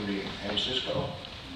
the Cisco.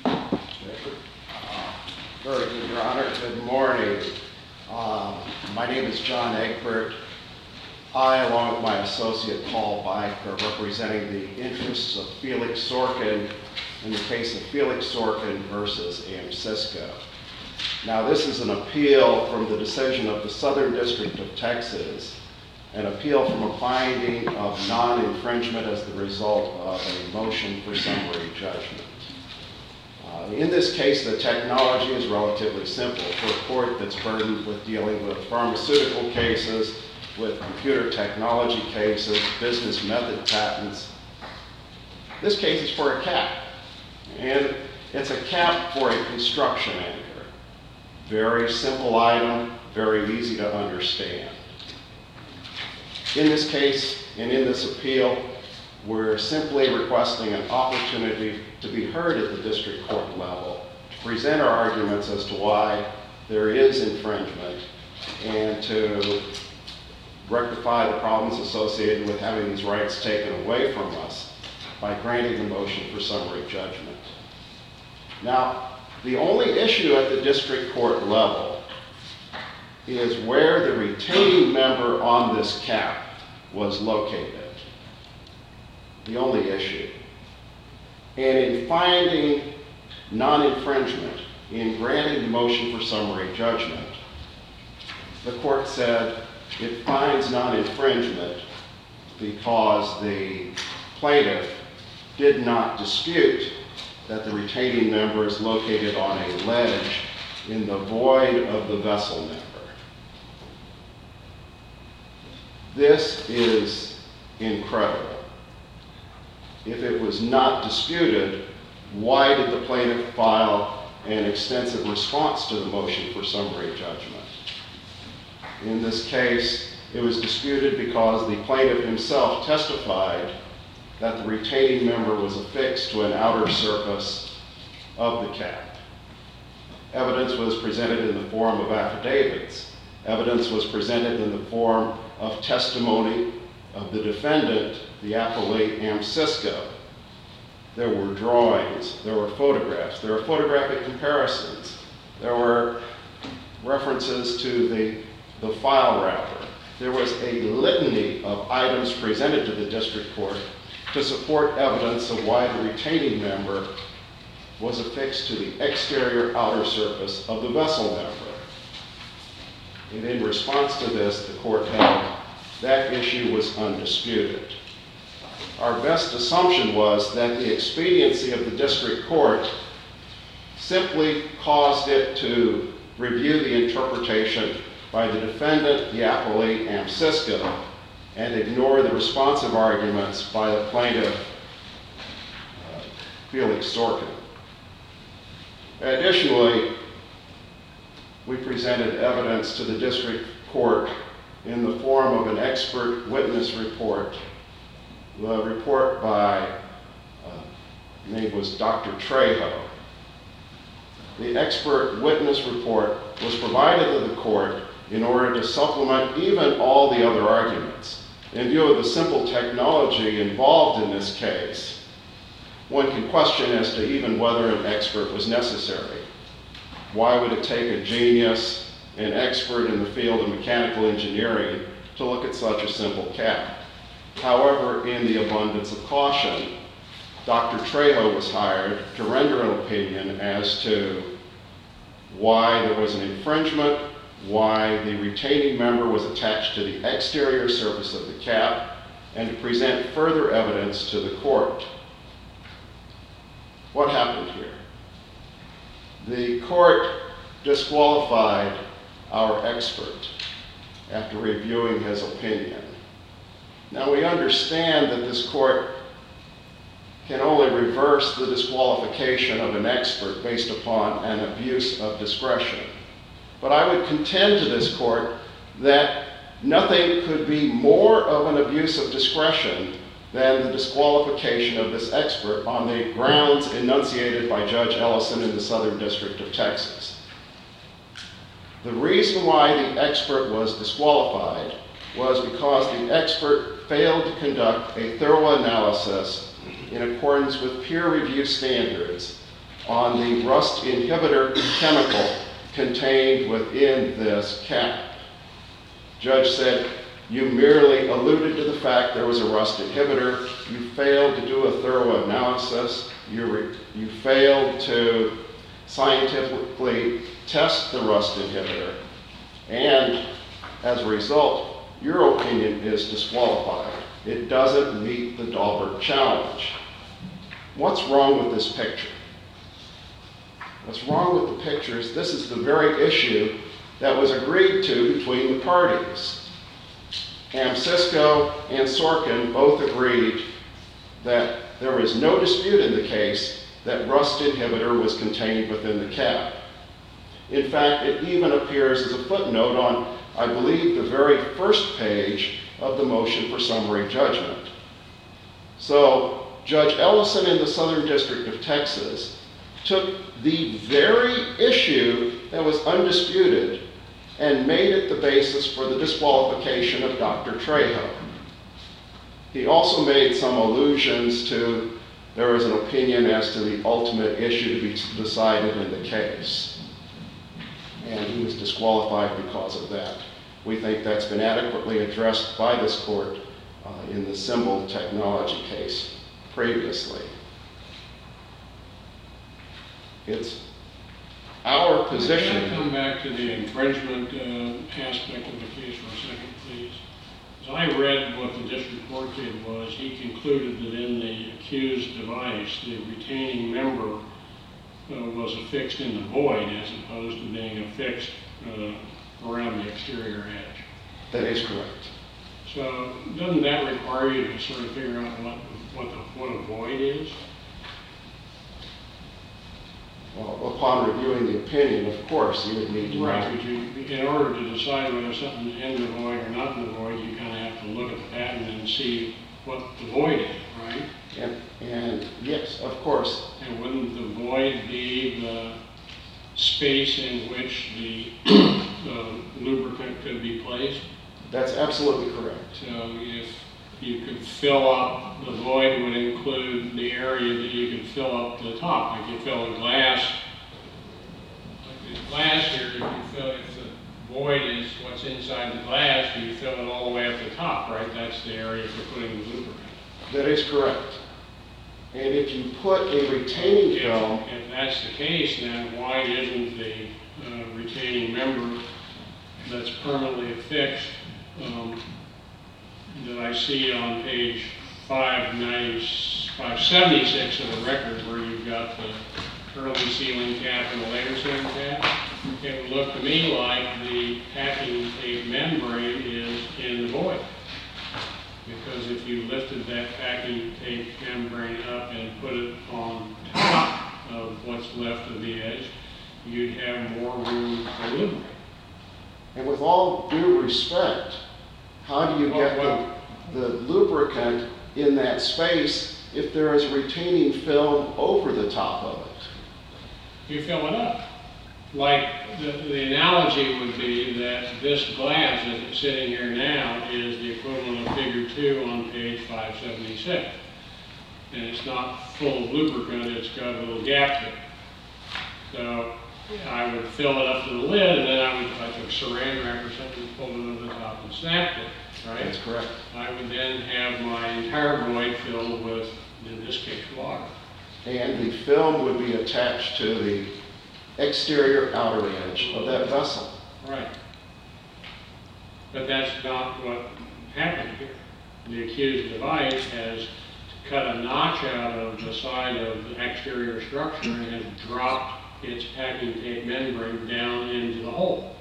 Very good, Your Honor. Good morning. My name is John Egbert. I, along with my associate Paul Bike, are representing the interests of Felix Sorkin in the case of Felix Sorkin versus AmSisco. Now, this is an appeal from the decision of the Southern District of Texas, an appeal from a finding of non-infringement as the result of a motion for summary judgment. In this case, the technology is relatively simple for a court that's burdened with dealing with pharmaceutical cases, with computer technology cases, business method patents. This case is for a cap, and it's a cap for a construction anchor. Very simple item, very easy to understand. In this case, and in this appeal, we're simply requesting an opportunity to be heard at the district court level, to present our arguments as to why there is infringement, and to rectify the problems associated with having these rights taken away from us by granting the motion for summary judgment. Now, the only issue at the district court level is where the retaining member on this cap was located. The only issue. And in finding non-infringement, in granting the motion for summary judgment, the court said it finds non-infringement because the plaintiff did not dispute that the retaining member is located on a ledge in the void of the vessel member. This is incredible. If it was not disputed, why did the plaintiff file an extensive response to the motion for summary judgment? In this case, it was disputed because the plaintiff himself testified that the retaining member was affixed to an outer surface of the cap. Evidence was presented in the form of affidavits. Evidence was presented in the form of testimony of the defendant, the appellate AmSisco. There were drawings, there were photographs, there were photographic comparisons, there were references to the file wrapper. There was a litany of items presented to the district court to support evidence of why the retaining member was affixed to the exterior outer surface of the vessel member. And in response to this, the court held that issue was undisputed. Our best assumption was that the expediency of the district court simply caused it to review the interpretation by the defendant, the appellate AmSisco, and ignore the responsive arguments by the plaintiff, Felix Sorkin. Additionally, we presented evidence to the district court in the form of an expert witness report. The report by, name was Dr. Trejo. The expert witness report was provided to the court in order to supplement even all the other arguments. In view of the simple technology involved in this case, one can question as to even whether an expert was necessary. Why would it take a genius, an expert in the field of mechanical engineering, to look at such a simple cap? However, in the abundance of caution, Dr. Trejo was hired to render an opinion as to why there was an infringement, why the retaining member was attached to the exterior surface of the cap, and to present further evidence to the court. What happened here? The court disqualified our expert after reviewing his opinion. Now, we understand that this court can only reverse the disqualification of an expert based upon an abuse of discretion. But I would contend to this court that nothing could be more of an abuse of discretion than the disqualification of this expert on the grounds enunciated by Judge Ellison in the Southern District of Texas. The reason why the expert was disqualified was because the expert failed to conduct a thorough analysis in accordance with peer review standards on the rust inhibitor chemical contained within this cap. Judge said, you merely alluded to the fact there was a rust inhibitor. You failed to do a thorough analysis. You failed to scientifically test the rust inhibitor. And as a result, your opinion is disqualified. It doesn't meet the Dahlberg challenge. What's wrong with this picture? What's wrong with the picture is this is the very issue that was agreed to between the parties. Amsisco and Sorkin both agreed that there was no dispute in the case that rust inhibitor was contained within the cap. In fact, it even appears as a footnote on, I believe, the very first page of the motion for summary judgment. So Judge Ellison in the Southern District of Texas took the very issue that was undisputed and made it the basis for the disqualification of Dr. Trejo. He also made some allusions to there was an opinion as to the ultimate issue to be decided in the case. And he was disqualified because of that. We think that's been adequately addressed by this court in the Symbol Technology case previously. It's our position. Can I come back to the infringement aspect of the case for a second, please? As I read what the district court did was he concluded that in the accused device, the retaining member was affixed in the void as opposed to being affixed around the exterior edge. That is correct. So doesn't that require you to sort of figure out what a void is? Well, upon reviewing the opinion, of course, you would need to know. Right, but in order to decide whether something's in the void or not in the void, you kind of have to look at the patent and see what the void is, right? And yes, of course. And wouldn't the void be the space in which the lubricant could be placed? That's absolutely correct. So if you could fill up, the void would include the area that you could fill up to the top. Like you fill a glass, like this glass here, if the void is what's inside the glass, you fill it all the way up to the top, right? That's the area for putting the lubricant. That is correct. And if you put a retaining film... If that's the case, then why isn't the retaining member that's permanently affixed that I see on page 576 of the record where you've got the early sealing cap and the later sealing cap? It would look to me like the packing tape membrane is in the void. Because if you lifted that packing tape membrane up and put it on top of what's left of the edge, you'd have more room for lubricant. And with all due respect, how do you get the lubricant in that space if there is retaining film over the top of it? You fill it up. Like the analogy would be that this glass, as it's sitting here now, is the equivalent of figure 2 on page 576. And it's not full of lubricant, it's got a little gap there. So I would fill it up to the lid, and then if I took saran wrap or something, pulled it over the top and snapped it, right? That's correct. I would then have my entire void filled with, in this case, water. And the film would be attached to the exterior outer edge of that vessel. Right. But that's not what happened here. The accused device has cut a notch out of the side of the exterior structure and has dropped its packing tape membrane down into the hole.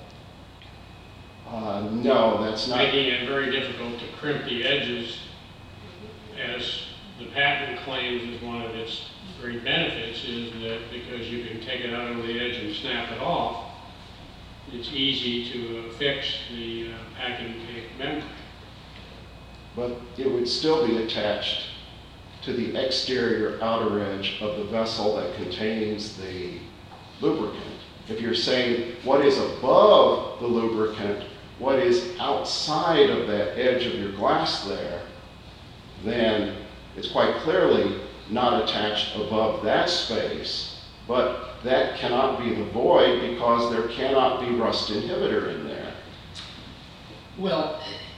No, that's not. Making it very difficult to crimp the edges, as the patent claims is one of its great benefits, is that because you can take it out over the edge and snap it off, it's easy to affix the packing tape membrane. But it would still be attached to the exterior outer edge of the vessel that contains the lubricant. If you're saying what is above the lubricant, what is outside of that edge of your glass there, then it's quite clearly not attached above that space, but that cannot be the void because there cannot be rust inhibitor in there. Well,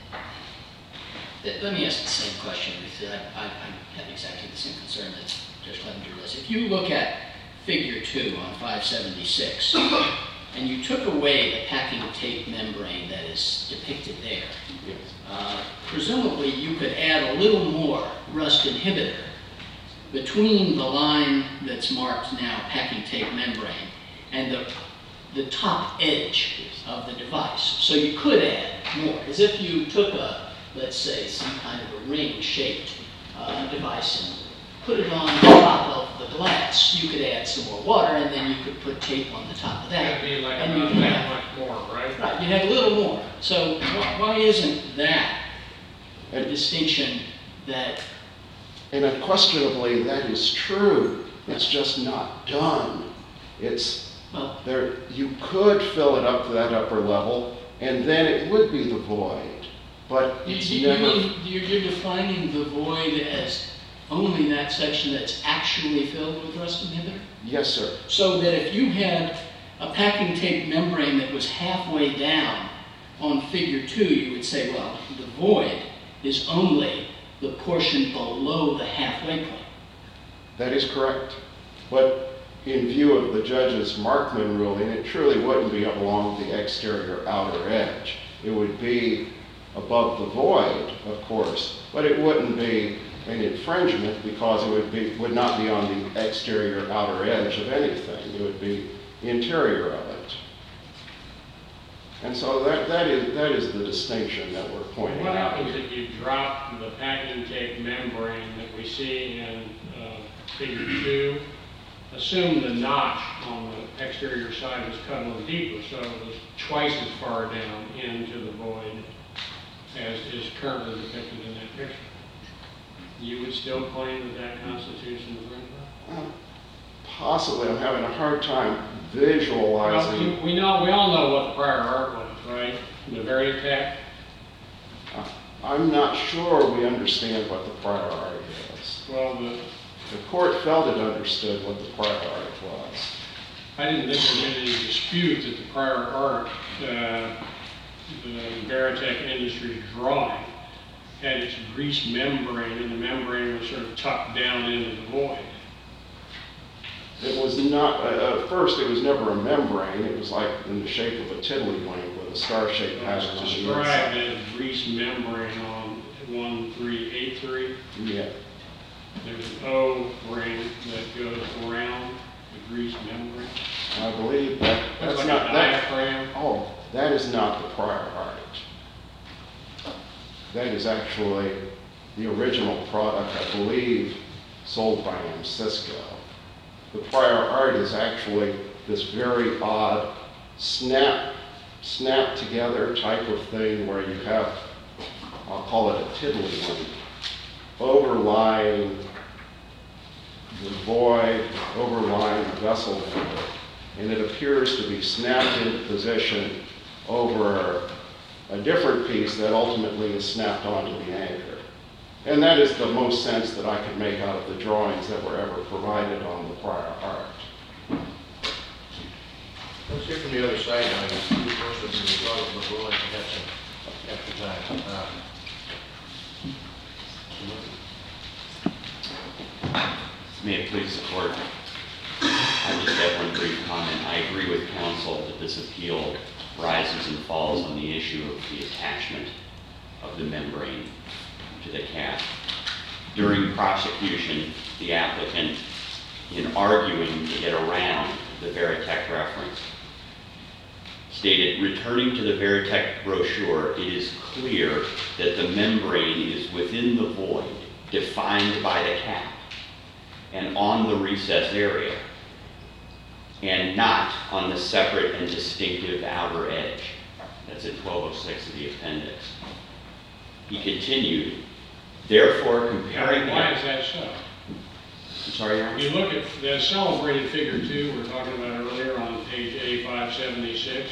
let me ask the same question. I have exactly the same concern that Judge Clevenger does. If you look at Figure 2 on 576, and you took away the packing tape membrane that is depicted there, presumably you could add a little more rust inhibitor between the line that's marked now packing tape membrane and the top edge of the device. So you could add more, as if you took let's say, some kind of a ring-shaped device and put it on top of the glass. You could add some more water, and then you could put tape on the top of that. That'd be like and about you that much more, right? Right, you have a little more. So why isn't that a distinction that... And unquestionably, that is true. It's just not done. Well, there. You could fill it up to that upper level, and then it would be the void. But it's you're defining the void as only that section that's actually filled with rust inhibitor? Yes, sir. So that if you had a packing tape membrane that was halfway down on Figure 2, you would say, well, the void is only the portion below the halfway point. That is correct. But in view of the judge's Markman ruling, it truly wouldn't be along the exterior outer edge. It would be above the void, of course, but it wouldn't be an infringement because it would not be on the exterior outer edge of anything. It would be the interior of it. And so that is the distinction that we're pointing What out happens here. if you drop the packing tape membrane that we see in Figure 2? Assume the notch on the exterior side was cut a little deeper, so it was twice as far down into the void as is currently depicted in that picture. You would still claim that that constitutes infringement? Possibly. I'm having a hard time visualizing. Well, we all know what the prior art was, right? The Veritech. I'm not sure we understand what the prior art is. Well, The court felt it understood what the prior art was. I didn't think there was any dispute that the prior art, the Veritech Industries drawing, had its grease membrane, and the membrane was sort of tucked down into the void. It was not, at first it was never a membrane. It was like in the shape of a tiddlywink with a star-shaped pattern on the Described inside. as grease membrane on 1383. Yeah. There's an O ring that goes around the grease membrane. I believe that's Like not a that. diaphragm. Oh, that is not the prior art. That is actually the original product, I believe, sold by Cisco. The prior art is actually this very odd snap together type of thing where you have, I'll call it a tiddlywink, overlying the void, overlying the vessel member, and it appears to be snapped into position over a different piece that ultimately is snapped onto the anchor. And that is the most sense that I could make out of the drawings that were ever provided on the prior art. Let's hear from the other side now. You see the person who brought up before, and you have some extra time. May it please the court. I just have one brief comment. I agree with counsel that this appeal rises and falls on the issue of the attachment of the membrane to the cap. During prosecution, the applicant, in arguing to get around the Veritech reference, stated, returning to the Veritech brochure, it is clear that the membrane is within the void, defined by the cap, and on the recessed area, and not on the separate and distinctive outer edge. That's at 1206 of the appendix. He continued, therefore comparing... Why is that so? I'm sorry, Your Honor? You look at the celebrated Figure 2 we were talking about earlier on page A576.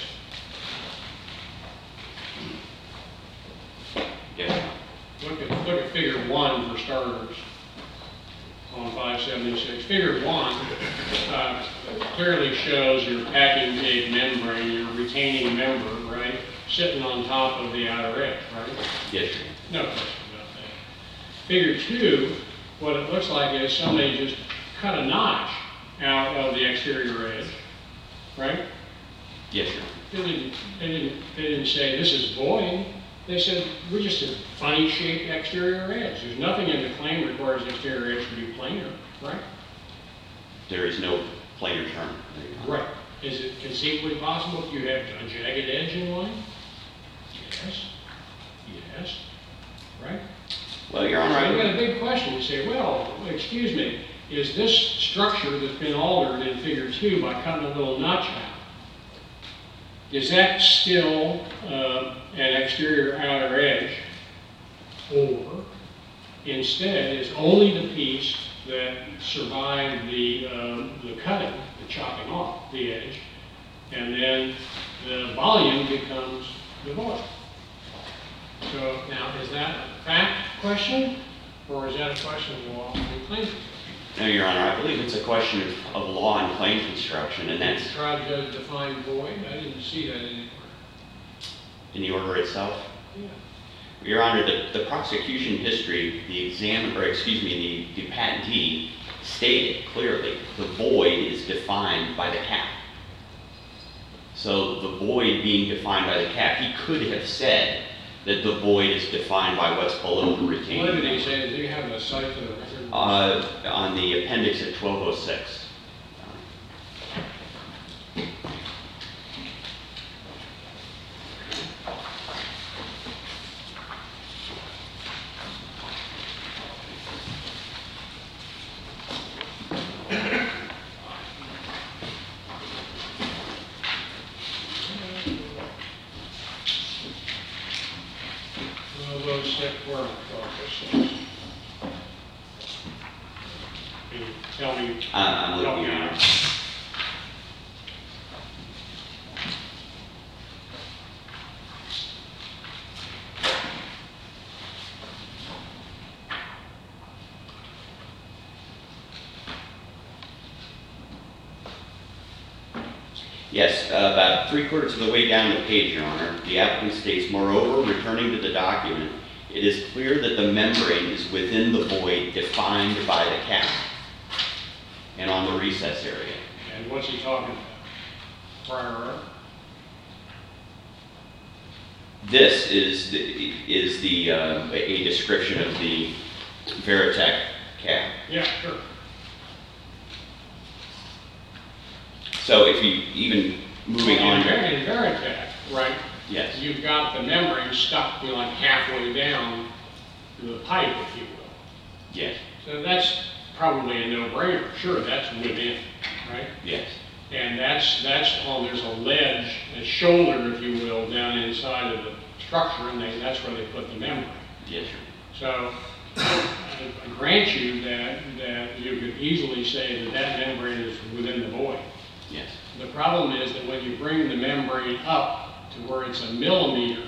Yes. Look at Figure 1 for starters on 576. Figure 1 clearly shows your packing tape membrane, your retaining member, right, sitting on top of the outer edge, right? Yes, sir. No question about that. Figure 2, what it looks like is somebody just cut a notch out of the exterior edge, right? Yes, sir. They didn't say this is void. They said we're just a funny shaped exterior edge. There's nothing in the claim that requires the exterior edge to be planar, right? There is no planar term. Right. Is it conceivably possible if you have a jagged edge in one? Yes. Yes. Right? Well, Your So Honor, you got a big question. You say, well, excuse me, is this structure that's been altered in figure 2 by cutting a little notch out, is that still an exterior outer edge, or instead is only the piece that survived the cutting, the chopping off the edge, and then the volume becomes the void? So now, is that a fact question, or is that a question of law and claim construction? no, Your Honor, I believe it's a question of law and claim construction, and Did that's the trial judge define void? I didn't see that anywhere. in the order itself. Yeah. Your Honor, the prosecution history, the patentee stated clearly the void is defined by the cap. So the void being defined by the cap, he could have said that the void is defined by what's below the retaining What did he member. say? Did he have a cite for the record? On the appendix at 1206. Can you tell me? I'm looking, Your Honor. Yes, about 3/4 of the way down the page, Your Honor, the applicant states, moreover, returning to the document, it is clear that the membrane is within the void defined by the cap and on the recess area. And what's he talking about? Prior art? This is a description of the Veritech cap. Yeah, sure. So if you, even moving on. In Veritech, right? Yes. You've got the membrane stuck like halfway down the pipe, if you will. Yes, So that's probably a no-brainer. Sure, that's within, right? yes, And that's on, there's a ledge, a shoulder, if you will, down inside of the structure, and that's where they put the membrane. yes, sir. So I grant you that you could easily say that membrane is within the void. Yes, The problem is that when you bring the membrane up to where it's a millimeter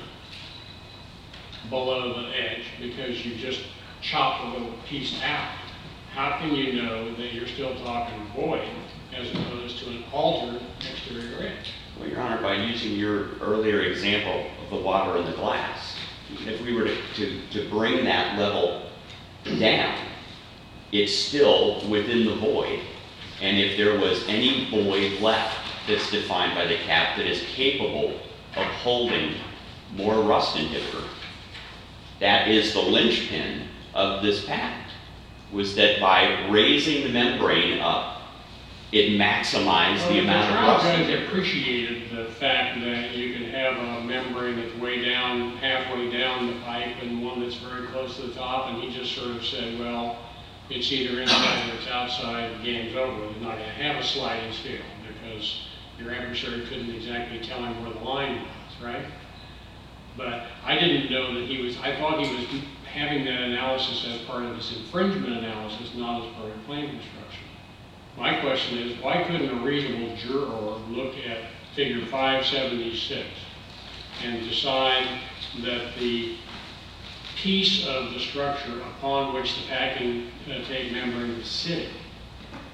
below the edge, because you just chopped a little piece out, how can you know that you're still talking void as opposed to an altered exterior edge? well, Your Honor, by using your earlier example of the water in the glass, even if we were to bring that level down, it's still within the void. And if there was any void left that's defined by the cap that is capable of holding more rust inhibitor, that is the linchpin of this patent, was that by raising the membrane up, it maximized the amount of rust The trial judge inhibitor. appreciated the fact that you can have a membrane that's way down, halfway down the pipe, and one that's very close to the top, and he just sort of said, well, it's either inside or it's outside, the game's over. You're not going to have a sliding scale because your adversary couldn't exactly tell him where the line was, right? But I didn't know that I thought he was having that analysis as part of his infringement analysis, not as part of claim construction. My question is, why couldn't a reasonable juror look at figure 576 and decide that the piece of the structure upon which the packing tape membrane is sitting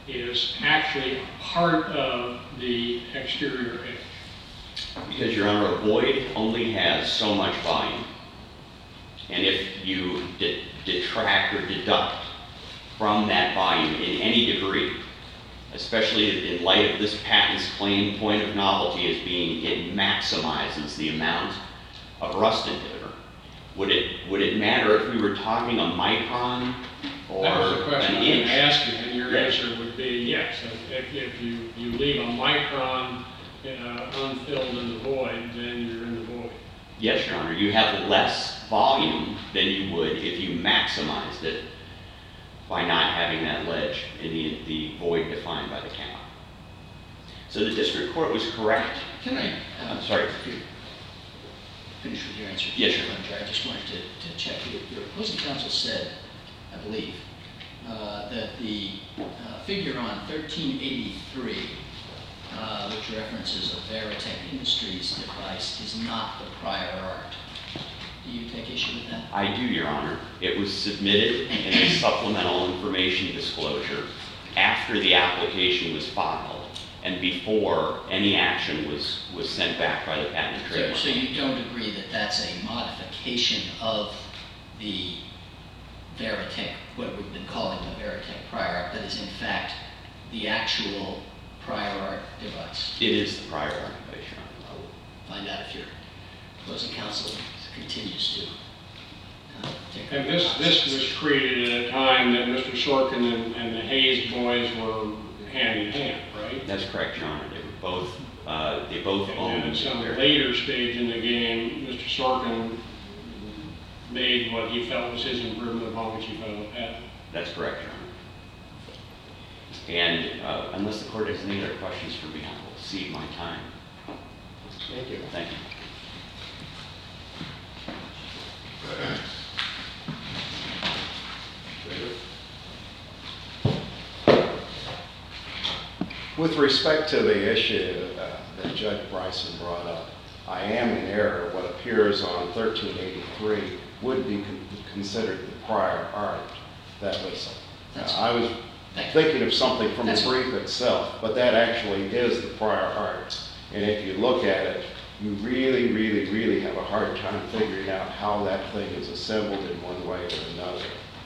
is actually part of the exterior edge? Because, Your Honor, a void only has so much volume. And if you detract or deduct from that volume in any degree, especially in light of this patent's claim point of novelty as being it maximizes the amount of rust inhibitor, would it matter if we were talking a micron or That was the question an I was going inch? to ask you, and your Yes. answer would be yes. If you leave a micron unfilled in the void, then you're in the void. Yes, Your Honor, you have less volume than you would if you maximized it by not having that ledge in the void defined by the cap. So the district court was correct. Can I? I'm sorry. Finish with your answer. Yes, sure. I just wanted to check. Your opposing counsel said, I believe, that the figure on 1383, which references a Veritech Industries device, is not the prior art. Do you take issue with that? I do, Your Honor. It was submitted in a supplemental information disclosure after the application was filed and before any action was sent back by the Patent and Trademark. So you don't agree that that's a modification of the Veritech, what we've been calling the Veritech prior art, that is in fact the actual prior art device? It is the prior art device, Your Honor. I'll find out if your opposing counsel continues to take And this was created at a time that Mr. Sorkin and the Hayes boys were hand in hand, right? That's correct, Your Honor. They both And owned at some their- later stage in the game, Mr. Sorkin made what he felt was his improvement upon which he filed a patent. That's correct, Your Honor. And unless the court has any other questions for me, I will cede my time. Thank you. Thank you. With respect to the issue that Judge Bryson brought up, I am in error. What appears on 1383 would be considered the prior art. That was, I was thinking of something from the brief itself, but that actually is the prior art. And if you look at it, you really, really, really have a hard time figuring out how that thing is assembled in one way or another.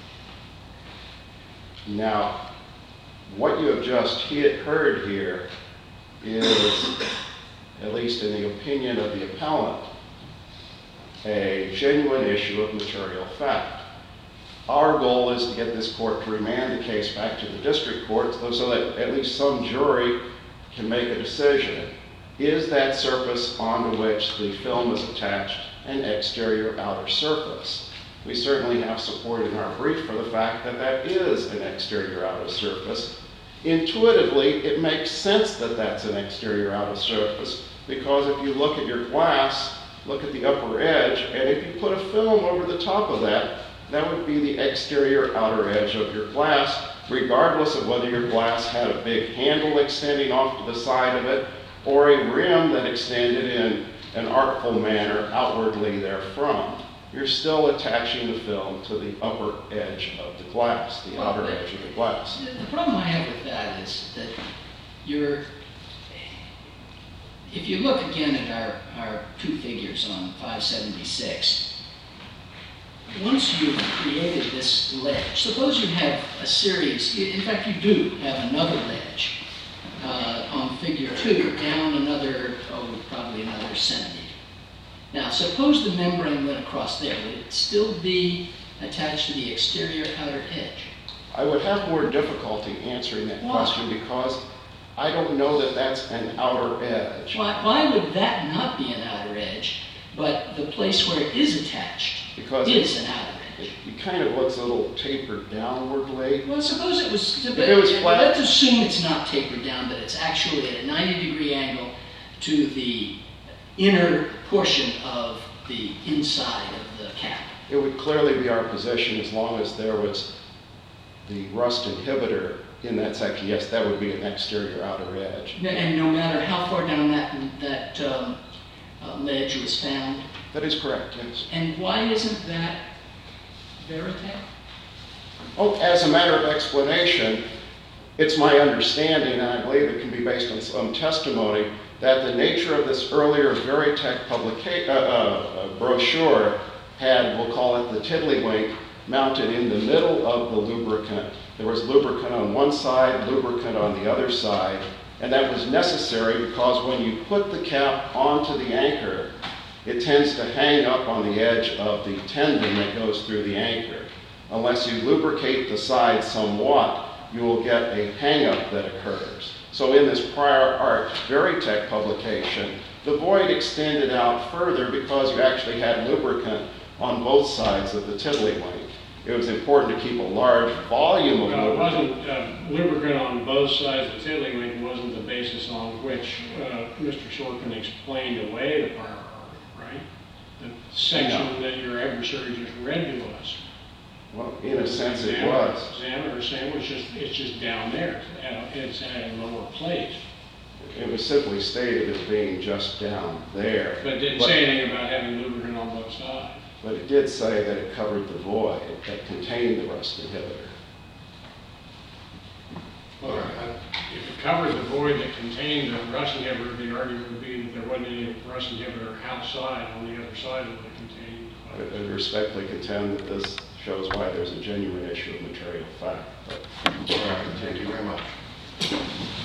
Now, what you have just heard here is, at least in the opinion of the appellant, a genuine issue of material fact. Our goal is to get this court to remand the case back to the district court so that at least some jury can make a decision. Is that surface onto which the film is attached an exterior outer surface? We certainly have support in our brief for the fact that that is an exterior outer surface. Intuitively, it makes sense that that's an exterior outer surface because if you look at your glass, look at the upper edge, and if you put a film over the top of that, that would be the exterior outer edge of your glass, regardless of whether your glass had a big handle extending off to the side of it or a rim that extended in an artful manner outwardly therefrom. You're still attaching the film to the upper edge of the glass, the outer edge of the glass. The problem I have with that is that if you look again at our two figures on 576, once you've created this ledge, suppose you have a series, in fact you do have another ledge on figure 2, down another, probably another centimeter. Now suppose the membrane went across there, would it still be attached to the exterior outer edge? I would have more difficulty answering that question because I don't know that that's an outer edge. Why would that not be an outer edge, but the place where it is attached is an outer edge? It kind of looks a little tapered downwardly. Well, suppose it was, If it was flat. Let's assume it's not tapered down, but it's actually at a 90-degree angle to the inner portion of the inside of the cap. It would clearly be our position as long as there was the rust inhibitor in that section. Yes, that would be an exterior outer edge. And no matter how far down that ledge was found? That is correct, yes. And why isn't that Veritech? Oh, as a matter of explanation, It's my understanding, and I believe it can be based on some testimony, that the nature of this earlier Veritech brochure had, we'll call it the tiddlywink, mounted in the middle of the lubricant. There was lubricant on one side, lubricant on the other side, and that was necessary because when you put the cap onto the anchor, it tends to hang up on the edge of the tendon that goes through the anchor. Unless you lubricate the side somewhat, you will get a hang-up that occurs. So in this prior art Veritech publication, the void extended out further because you actually had lubricant on both sides of the tiddlywink. It was important to keep a large volume of Well, it lubricant. wasn't lubricant on both sides of the tiddlywink wasn't the basis on which Mr. Sorkin explained away the prior art, right? The section that your adversary just read to us. Well, in a sense it was. Examiner was saying it's just down there. It's at a lower place. It was simply stated as being just down there. But it didn't say anything about having lubricant on both sides. But it did say that it covered the void that contained the rust inhibitor. Well, if it covered the void that contained the rust inhibitor, the argument would be that there wasn't any rust inhibitor outside on the other side of what it contained. I respectfully contend that this shows why there's a genuine issue of material fact. But, All right, thank you very much.